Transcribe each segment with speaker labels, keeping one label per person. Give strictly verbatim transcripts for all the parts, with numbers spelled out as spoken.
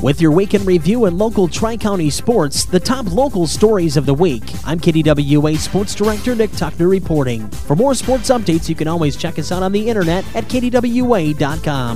Speaker 1: With your weekend review and local Tri-County sports, the top local stories of the week. I'm K D W A Sports Director Nick Tuckner reporting. For more sports updates, you can always check us out on the internet at K D W A dot com.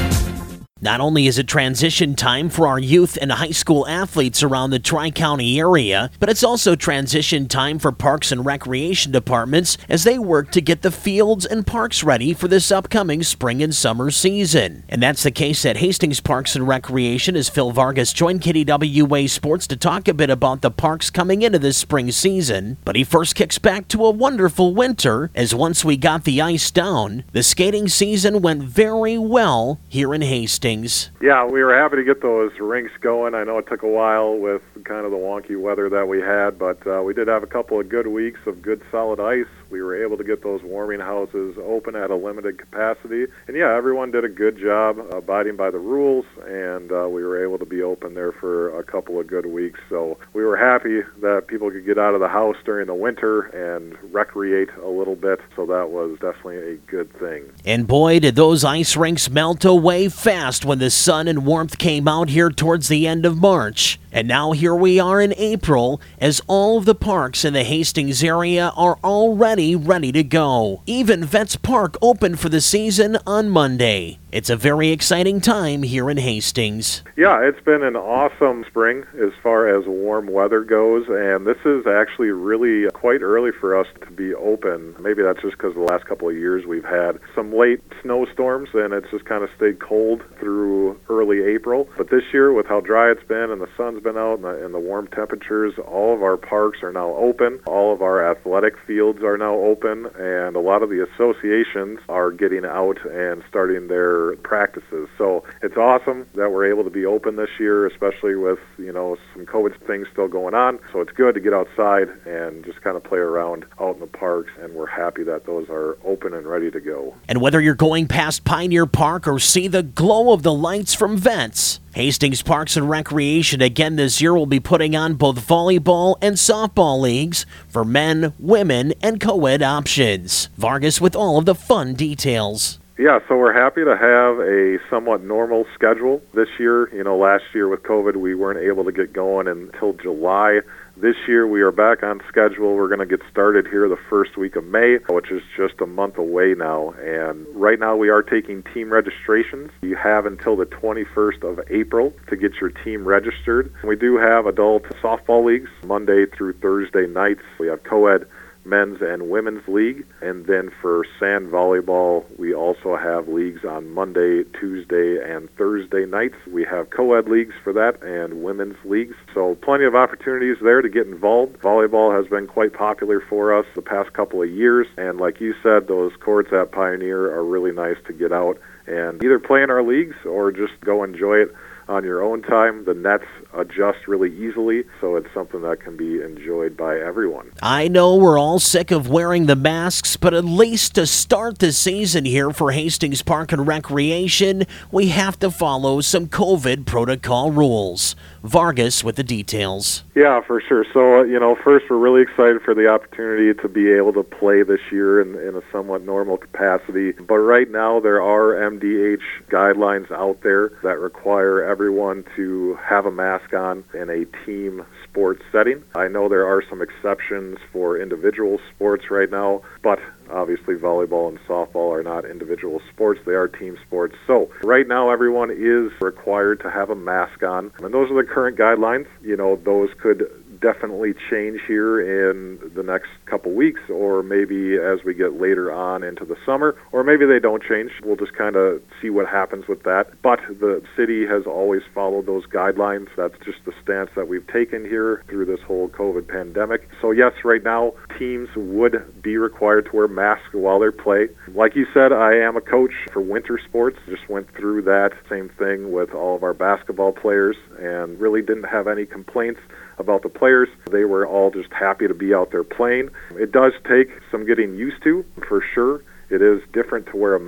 Speaker 1: Not only is it transition time for our youth and high school athletes around the Tri-County area, but it's also transition time for parks and recreation departments as they work to get the fields and parks ready for this upcoming spring and summer season. And that's the case at Hastings Parks and Recreation as Phil Vargas joined K D W A Sports to talk a bit about the parks coming into this spring season. But he first kicks back to a wonderful winter, as once we got the ice down, the skating season went very well here in Hastings.
Speaker 2: Yeah, we were happy to get those rinks going. I know it took a while with kind of the wonky weather that we had, but uh, we did have a couple of good weeks of good solid ice. We were able to get those warming houses open at a limited capacity. And yeah, everyone did a good job abiding by the rules, and uh, we were able to be open there for a couple of good weeks. So we were happy that people could get out of the house during the winter and recreate a little bit. So that was definitely a good thing.
Speaker 1: And boy, did those ice rinks melt away fast when the sun and warmth came out here towards the end of March. And now here we are in April as all of the parks in the Hastings area are already ready to go. Even Vets Park opened for the season on Monday. It's a very exciting time here in Hastings.
Speaker 2: Yeah, it's been an awesome spring as far as warm weather goes, and this is actually really quite early for us to be open. Maybe that's just because the last couple of years we've had some late snowstorms and it's just kind of stayed cold through early April. But this year, with how dry it's been and the sun's been out and the, and the warm temperatures, all of our parks are now open. All of our athletic fields are now open, and a lot of the associations are getting out and starting their practices. So it's awesome that we're able to be open this year, especially with, you know, some COVID things still going on. So it's good to get outside and just kind of play around out in the parks, and we're happy that those are open and ready to go.
Speaker 1: And whether you're going past Pioneer Park or see the glow of the lights from Vets, Hastings Parks and Recreation again this year will be putting on both volleyball and softball leagues for men, women, and co-ed options. Vargas with all of the fun details.
Speaker 2: Yeah, so we're happy to have a somewhat normal schedule this year. You know, last year with COVID, we weren't able to get going until July. This year, we are back on schedule. We're going to get started here the first week of May, which is just a month away now. And right now, we are taking team registrations. You have until the twenty-first of April to get your team registered. We do have adult softball leagues Monday through Thursday nights. We have co-ed men's and women's league, and then for sand volleyball we also have leagues on Monday, Tuesday, and Thursday nights. We have co-ed leagues for that and women's leagues, so plenty of opportunities there to get involved. Volleyball has been quite popular for us the past couple of years, and like you said, those courts at Pioneer are really nice to get out and either play in our leagues or just go enjoy it on your own time. The nets adjust really easily, so it's something that can be enjoyed by everyone.
Speaker 1: I know we're all sick of wearing the masks, but at least to start the season here for Hastings Park and Recreation, we have to follow some COVID protocol rules. Vargas with the details.
Speaker 2: Yeah, for sure. So, uh, you know, first, we're really excited for the opportunity to be able to play this year in, in a somewhat normal capacity. But right now, there are M D H guidelines out there that require everyone to have a mask on in a team sports setting. I know there are some exceptions for individual sports right now, but obviously volleyball and softball are not individual sports. They are team sports. So right now everyone is required to have a mask on. And those are the current guidelines. You know, those could definitely change here in the next couple weeks, or maybe as we get later on into the summer, or maybe they don't change. We'll just kind of see what happens with that. But the city has always followed those guidelines. That's just the stance that we've taken here through this whole COVID pandemic. So yes, right now, teams would be required to wear masks while they play. Like you said, I am a coach for winter sports. Just went through that same thing with all of our basketball players and really didn't have any complaints about the players. They were all just happy to be out there playing. It does take some getting used to, for sure. It is different to wear a mask,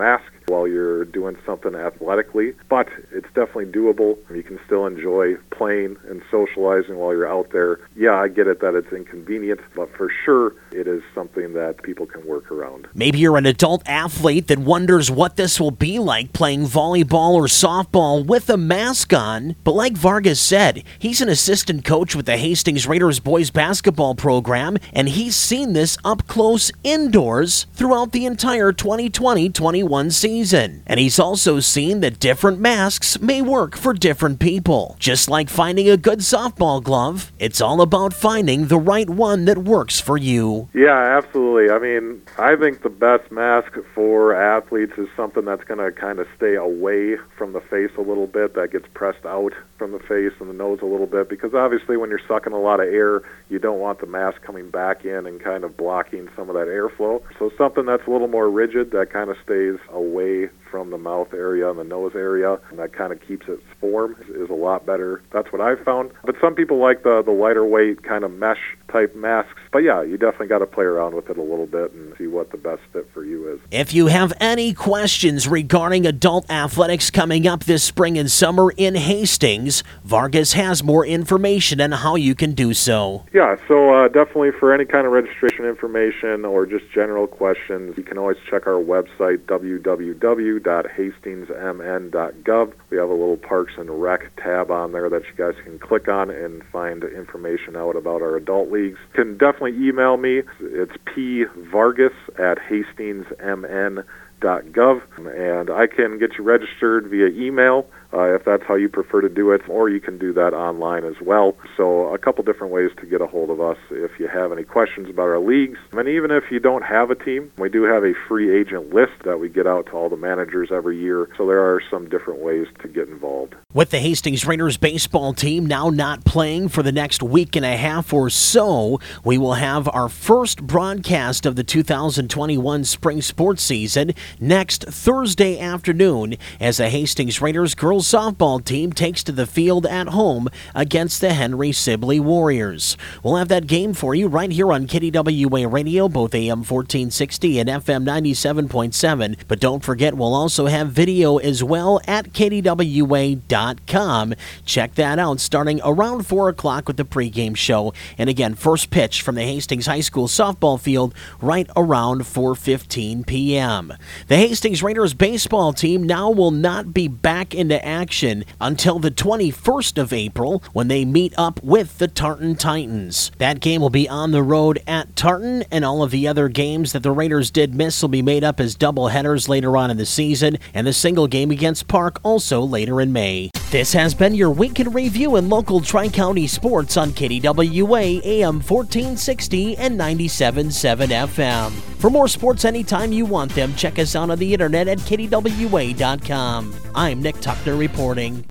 Speaker 2: while you're doing something athletically, but it's definitely doable. You can still enjoy playing and socializing while you're out there. Yeah, I get it that it's inconvenient, but for sure it is something that people can work around.
Speaker 1: Maybe you're an adult athlete that wonders what this will be like playing volleyball or softball with a mask on, but like Vargas said, he's an assistant coach with the Hastings Raiders boys basketball program, and he's seen this up close indoors throughout the entire twenty twenty twenty-one season. And he's also seen that different masks may work for different people. Just like finding a good softball glove, it's all about finding the right one that works for you.
Speaker 2: Yeah, absolutely. I mean, I think the best mask for athletes is something that's going to kind of stay away from the face a little bit, that gets pressed out from the face and the nose a little bit, because obviously when you're sucking a lot of air, you don't want the mask coming back in and kind of blocking some of that airflow. So something that's a little more rigid, that kind of stays away from the mouth area and the nose area, and that kind of keeps its form, is a lot better. That's what I've found. But some people like the, the lighter weight kind of mesh type masks. But yeah, you definitely got to play around with it a little bit and see what the best fit for you is.
Speaker 1: If you have any questions regarding adult athletics coming up this spring and summer in Hastings, Vargas has more information on how you can do so.
Speaker 2: Yeah, so uh, definitely for any kind of registration information or just general questions, you can always check our website, w w w dot hastings m n dot gov. We have a little Parks and Rec tab on there that you guys can click on and find information out about our adult leagues. You can definitely email me. It's pvargas at hastings m n dot gov, and I can get you registered via email uh, if that's how you prefer to do it, or you can do that online as well. So a couple different ways to get a hold of us if you have any questions about our leagues. And even if you don't have a team, we do have a free agent list that we get out to all the managers every year. So there are some different ways to get involved.
Speaker 1: With the Hastings Raiders baseball team now not playing for the next week and a half or so, we will have our first broadcast of the two thousand twenty-one spring sports season next Thursday afternoon as the Hastings Raiders girls softball team takes to the field at home against the Henry Sibley Warriors. We'll have that game for you right here on K D W A Radio, both A M fourteen sixty and F M ninety-seven point seven. But don't forget, we'll also have video as well at K D W A dot com. Check that out starting around four o'clock with the pregame show. And again, first pitch from the Hastings High School softball field right around four fifteen p.m. The Hastings Raiders baseball team now will not be back into action until the twenty-first of April when they meet up with the Tartan Titans. That game will be on the road at Tartan, and all of the other games that the Raiders did miss will be made up as doubleheaders later on in the season, and the single game against Park also later in May. This has been your week in review in local Tri-County sports on K D W A A M fourteen sixty and ninety-seven point seven F M. For more sports anytime you want them, check us out on the internet at K D W A dot com. I'm Nick Tuckner reporting.